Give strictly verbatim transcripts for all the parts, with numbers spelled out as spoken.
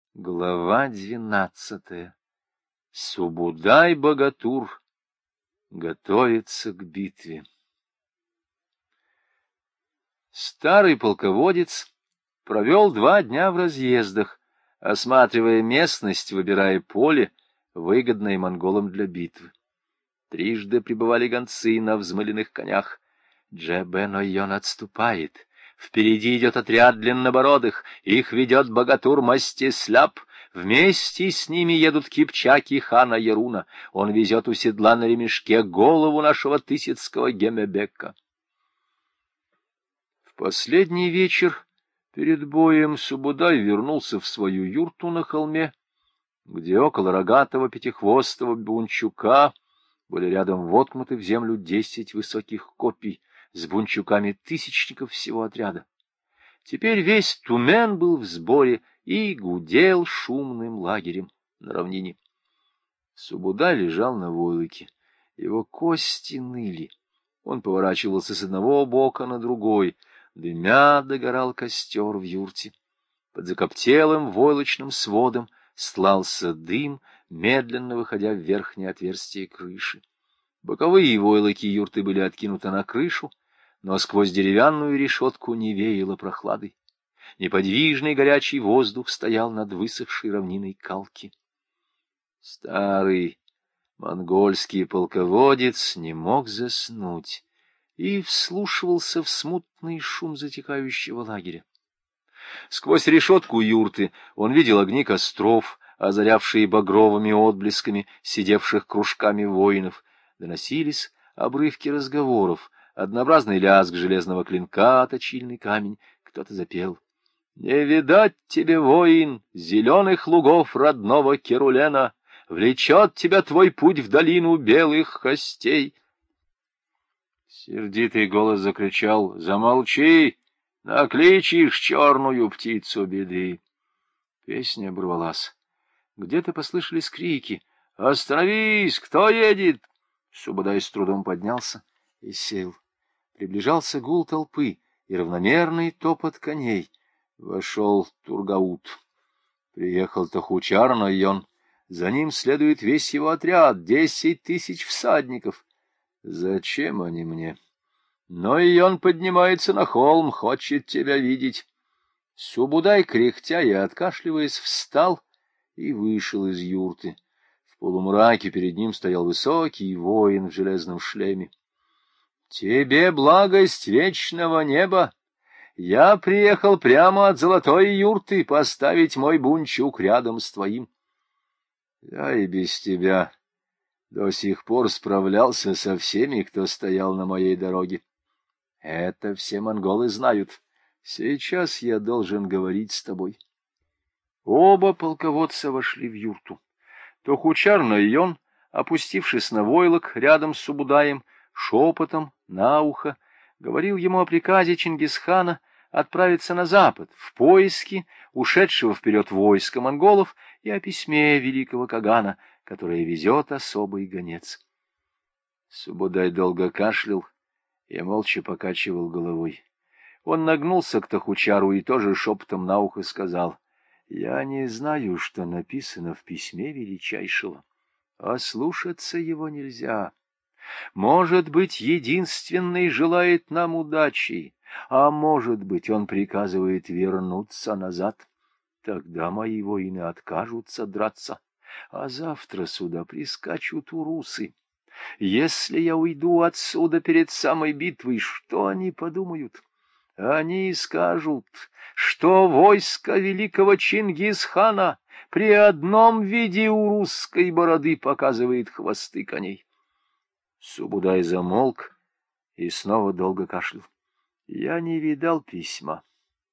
Глава двенадцатая. Субудай-богатур готовится к битве. Старый полководец провел два дня в разъездах, осматривая местность, выбирая поле, выгодное монголам для битвы. Трижды прибывали гонцы на взмыленных конях. Джебен-Ойон отступает. Впереди идет отряд длиннобородых, их ведет богатур-Мастисляп. Вместе с ними едут кипчаки хана Яруна. Он везет у седла на ремешке голову нашего тысяцкого Гемебека. В последний вечер перед боем Субудай вернулся в свою юрту на холме, где около рогатого пятихвостого бунчука были рядом воткнуты в землю десять высоких копий с бунчуками тысячников всего отряда. Теперь весь Тумен был в сборе и гудел шумным лагерем на равнине. Субудай лежал на войлоке, его кости ныли. Он поворачивался с одного бока на другой, дымя догорал костер в юрте. Под закоптелым войлочным сводом стлался дым, медленно выходя в верхнее отверстие крыши. Боковые войлоки юрты были откинуты на крышу, но сквозь деревянную решетку не веяло прохладой. Неподвижный горячий воздух стоял над высохшей равниной Калки. Старый монгольский полководец не мог заснуть и вслушивался в смутный шум затихающего лагеря. Сквозь решетку юрты он видел огни костров, озарявшие багровыми отблесками сидевших кружками воинов. Доносились обрывки разговоров, однообразный лязг железного клинка, точильный камень. Кто-то запел: «Не видать тебе, воин, зеленых лугов родного Керулена, влечет тебя твой путь в долину белых костей». Сердитый голос закричал: «Замолчи, накличешь черную птицу беды». Песня оборвалась. Где-то послышались крики: «Остановись! Кто едет?» Субудай с трудом поднялся и сел. Приближался гул толпы и равномерный топот коней. Вошел Тургаут. Приехал Тохучар Нойон. За ним следует весь его отряд, десять тысяч всадников. Зачем они мне? Нойон поднимается на холм, хочет тебя видеть. Субудай, кряхтя и откашливаясь, встал и вышел из юрты. В полумраке перед ним стоял высокий воин в железном шлеме. — Тебе благость вечного неба! Я приехал прямо от золотой юрты поставить мой бунчук рядом с твоим. Я и без тебя до сих пор справлялся со всеми, кто стоял на моей дороге. Это все монголы знают. Сейчас я должен говорить с тобой. Оба полководца вошли в юрту. Тохучар Нойон, опустившись на войлок рядом с Субудаем, шепотом на ухо говорил ему о приказе Чингисхана отправиться на запад в поиски ушедшего вперед войска монголов и о письме великого Кагана, которое везет особый гонец. Субудай долго кашлял и молча покачивал головой. Он нагнулся к Тохучару и тоже шепотом на ухо сказал: «Я не знаю, что написано в письме величайшего, а слушаться его нельзя. Может быть, единственный желает нам удачи, а может быть, он приказывает вернуться назад. Тогда мои воины откажутся драться, а завтра сюда прискачут урусы. Если я уйду отсюда перед самой битвой, что они подумают? Они скажут, что войско великого Чингисхана при одном виде у русской бороды показывает хвосты коней». Субудай замолк и снова долго кашлял. «Я не видал письма.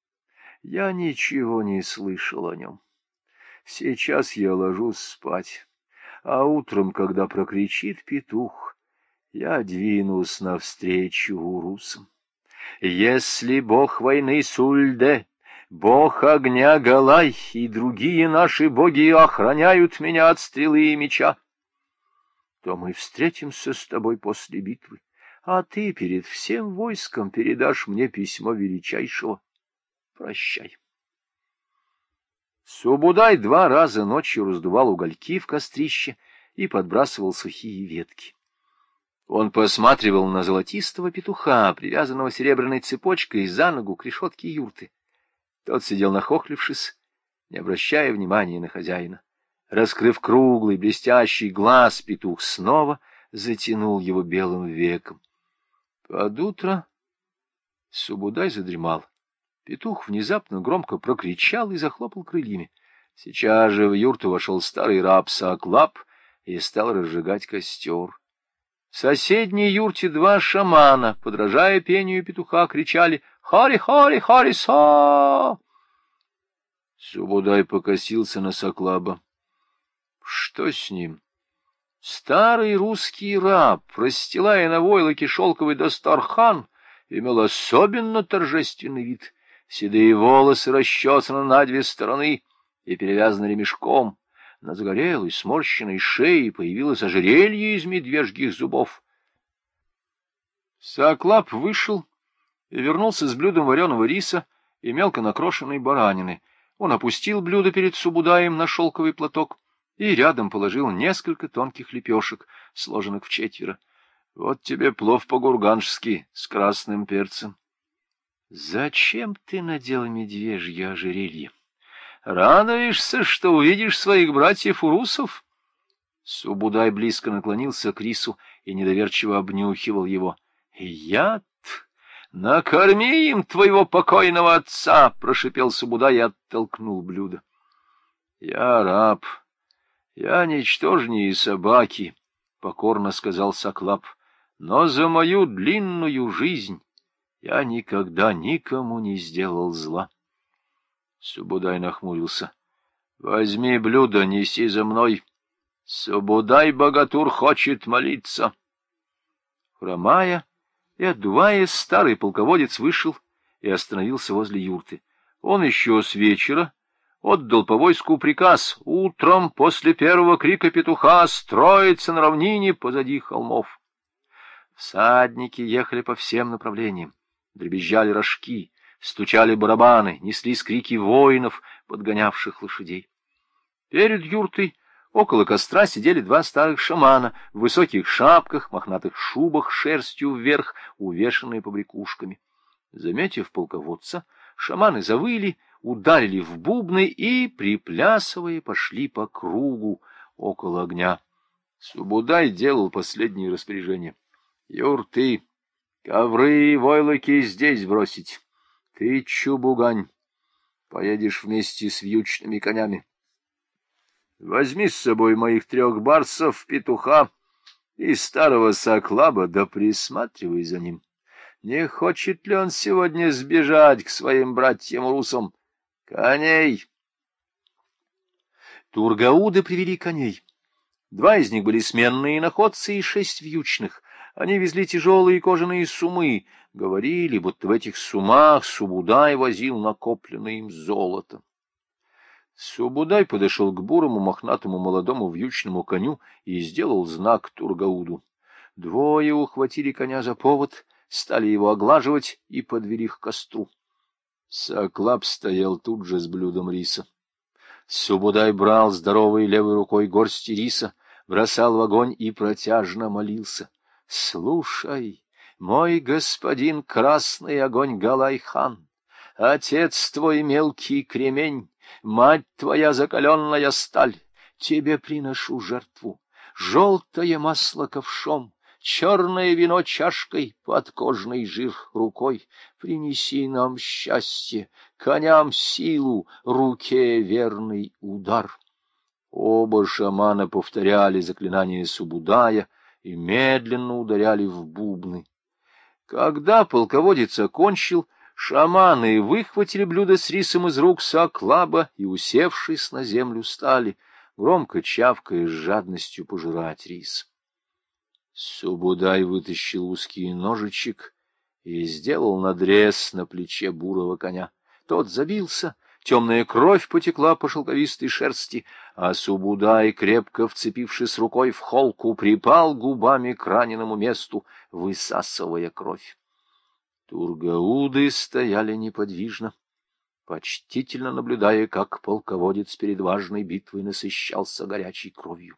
Я ничего не слышал о нем. Сейчас я ложусь спать, а утром, когда прокричит петух, я двинусь навстречу урусам. Если бог войны Сульде, бог огня Галай и другие наши боги охраняют меня от стрелы и меча, то мы встретимся с тобой после битвы, а ты перед всем войском передашь мне письмо величайшего. Прощай». Субудай два раза ночью раздувал угольки в кострище и подбрасывал сухие ветки. Он посматривал на золотистого петуха, привязанного серебряной цепочкой за ногу к решетке юрты. Тот сидел нахохлившись, не обращая внимания на хозяина. Раскрыв круглый блестящий глаз, петух снова затянул его белым веком. Под утро Субудай задремал. Петух внезапно громко прокричал и захлопал крыльями. Сейчас же в юрту вошел старый раб Сааклап и стал разжигать костер. В соседней юрте два шамана, подражая пению петуха, кричали «Хари-хари, хари-са!». Субудай покосился на Сааклаба. Что с ним? Старый русский раб, расстилая на войлоке шелковый дастархан, имел особенно торжественный вид. Седые волосы расчесаны на две стороны и перевязаны ремешком. На загорелой, сморщенной шее появилось ожерелье из медвежьих зубов. Сааклап вышел и вернулся с блюдом вареного риса и мелко накрошенной баранины. Он опустил блюдо перед Субудаем на шелковый платок и рядом положил несколько тонких лепешек, сложенных в четверо. — Вот тебе плов по-гурганжски с красным перцем. — Зачем ты надел медвежье ожерелье? Радуешься, что увидишь своих братьев-урусов? Субудай близко наклонился к рису и недоверчиво обнюхивал его. — Яд! Накорми им твоего покойного отца! — прошипел Субудай и оттолкнул блюдо. — Я раб, я ничтожнее собаки, — покорно сказал Сааклап, — но за мою длинную жизнь я никогда никому не сделал зла. Субудай нахмурился. — Возьми блюдо, неси за мной. Субудай-богатур хочет молиться. Хромая и отдуваясь, старый полководец вышел и остановился возле юрты. Он еще с вечера отдал по войску приказ утром после первого крика петуха строиться на равнине позади холмов. Всадники ехали по всем направлениям, дребезжали рожки, стучали барабаны, неслись крики воинов, подгонявших лошадей. Перед юртой около костра сидели два старых шамана в высоких шапках, мохнатых шубах шерстью вверх, увешанные побрякушками. Заметив полководца, шаманы завыли, ударили в бубны и, приплясывая, пошли по кругу около огня. Субудай делал последние распоряжения. — Юрты, ковры и войлоки здесь бросить. Ты, Чубугань, поедешь вместе с вьючными конями. Возьми с собой моих трех барсов, петуха и старого Сааклаба, да присматривай за ним. Не хочет ли он сегодня сбежать к своим братьям-русам? Коней! Тургауды привели коней. Два из них были сменные находцы и шесть вьючных. Они везли тяжелые кожаные сумы, говорили, будто в этих сумах Субудай возил накопленное им золото. Субудай подошел к бурому мохнатому молодому вьючному коню и сделал знак Тургауду. Двое ухватили коня за повод, стали его оглаживать и подвели к костру. Сааклап стоял тут же с блюдом риса. Субудай брал здоровой левой рукой горсти риса, бросал в огонь и протяжно молился. — Слушай, мой господин красный огонь Галай-хан, отец твой мелкий кремень, мать твоя закаленная сталь, тебе приношу жертву. Желтое масло ковшом, черное вино чашкой, подкожный жир рукой. Принеси нам счастье, коням силу, руке верный удар. Оба шамана повторяли заклинание Субудая и медленно ударяли в бубны. Когда полководец окончил, шаманы выхватили блюдо с рисом из рук Сааклаба и, усевшись на землю, стали, громко чавкая, с жадностью пожирать рис. Субудай вытащил узкий ножичек и сделал надрез на плече бурого коня. Тот забился, темная кровь потекла по шелковистой шерсти, а Субудай, крепко вцепившись рукой в холку, припал губами к раненому месту, высасывая кровь. Тургауды стояли неподвижно. почтительно наблюдая, как полководец перед важной битвой насыщался горячей кровью.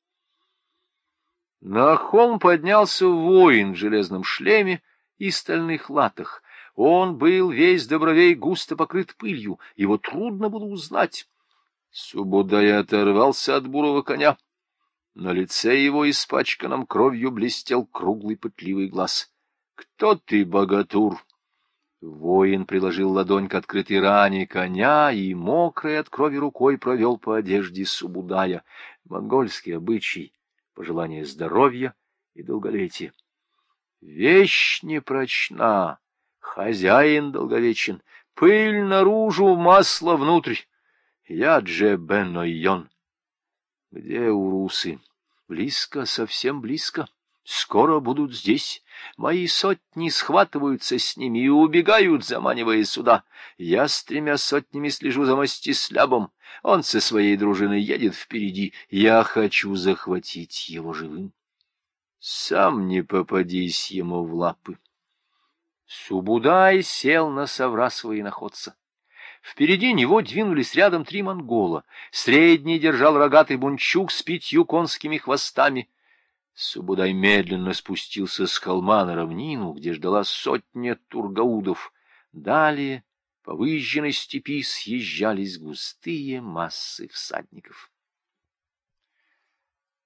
На холм поднялся воин в железном шлеме и стальных латах. Он был весь до бровей густо покрыт пылью, его трудно было узнать. Субудай оторвался от бурого коня. На лице его, испачканном кровью, блестел круглый пытливый глаз. — Кто ты, богатур? Воин приложил ладонь к открытой ране коня и, мокрой от крови рукой, провел по одежде Субудая. Монгольский обычай, пожелание здоровья и долголетия. Вещь непрочна, хозяин долговечен, пыль наружу, масло внутрь. Я Джебен-Ойон. Где урусы? Близко, совсем близко. Скоро будут здесь. Мои сотни схватываются с ними и убегают, заманивая сюда. Я с тремя сотнями слежу за Мстислябом. Он со своей дружиной едет впереди. Я хочу захватить его живым. Сам не попадись ему в лапы. Субудай сел на совра своенаходца. Впереди него двинулись рядом три монгола. Средний держал рогатый бунчук с пятью конскими хвостами. Субудай медленно спустился с холма на равнину, где ждала сотня тургаудов. Далее по выжженной степи съезжались густые массы всадников.